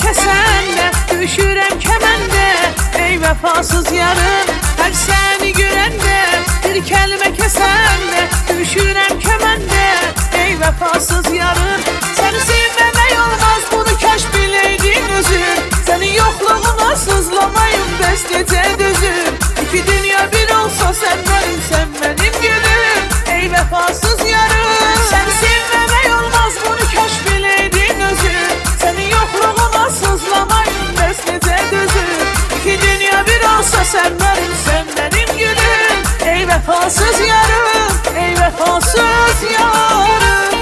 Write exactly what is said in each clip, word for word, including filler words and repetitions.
kəsəndə düşürəm kəməndə, ey vəfasız yarım. Hər səni görəndə bir kəlmə kəsəndə düşürəm kəməndə, ey vəfasız yarım. Səni sevməmək olmaz, bunu kaş biləydin özün. Sənin yoxluğuna sızlamayım bəs necə dözüm. İki dünya bir olsa sən mənim, sən mənim gülüm, ey vəfasız yarım. Səni sevməmək olmaz, bunu kaş biləydin özün. Sənin yoxluğuna sızlamayım bəs necə dözüm. İki dünya bir olsa sən mənim, sən mənim gülüm, ey vəfasız yarım, ey vəfasız yarım.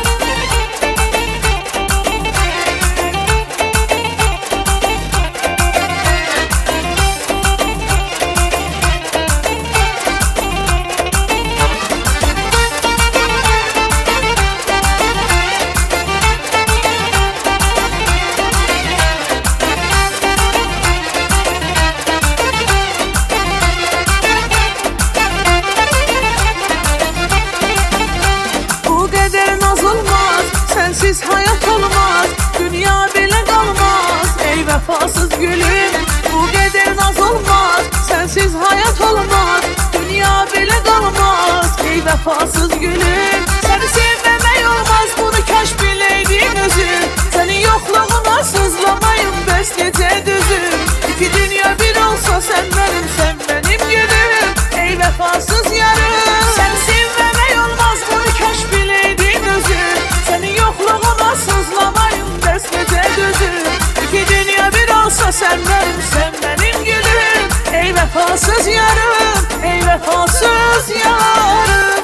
Sensiz hayat olmaz, dünya belə qalmaz, ey vəfasız gülüm. Bu qədər naz olmaz, sensiz hayat olmaz, dünya belə qalmaz, ey vəfasız gülüm. Səni sevməmək olmaz, bunu kaş biləydin özün. Sənin yoxluğuna sızlamayım bəs necə dözüm. İki dünya bir olsa sən mənim, sən mənim gülüm, ey vəfasız yarım. Səni sevməmək olmaz, bunu kaş biləydin özün. Sənin yoxluğuna sızlamayım bəs necə dözüm. İki dünya bir olsa sən mənim, sən mənim gülüm, ey vəfasız yarım, ey vəfasız yarım.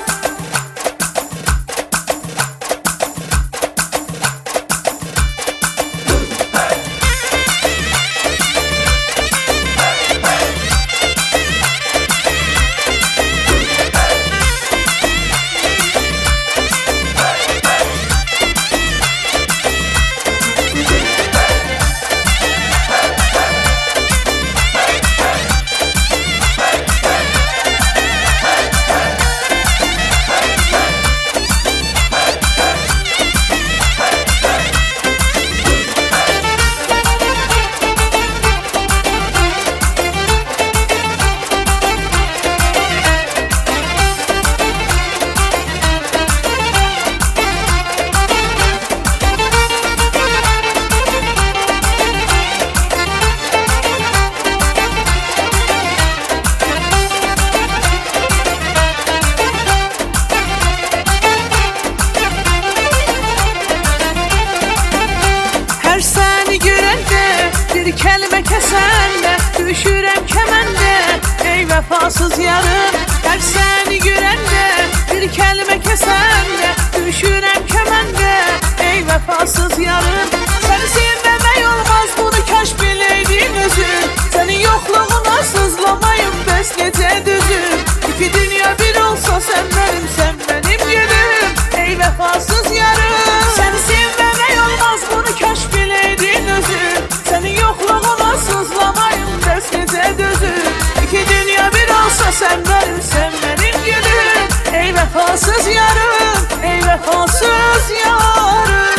Bir kəlmə kəsəndə düşürəm kəməndə, ey vəfasız yarım. Hər səni görəndə bir kəlmə kəsəndə düşürəm kəməndə, ey vəfasız yarım. Səni sevməmək olmaz, bunu kaş biləydin özün. Sənin yoxluğuna sızlamayım bəs necə dözüm. İki dünya bir olsa sən mənim, sən mənim gülüm, ey vəfasız yarım. Səni sevməmək olmaz, bunu kaş biləydin özün. Sənin yoxluğuna sızlamayım bəs necə dözüm. İki dünya bir olsa sən mənim, sən mənim gülüm, ey vəfasız yarım, ey vəfasız yarım.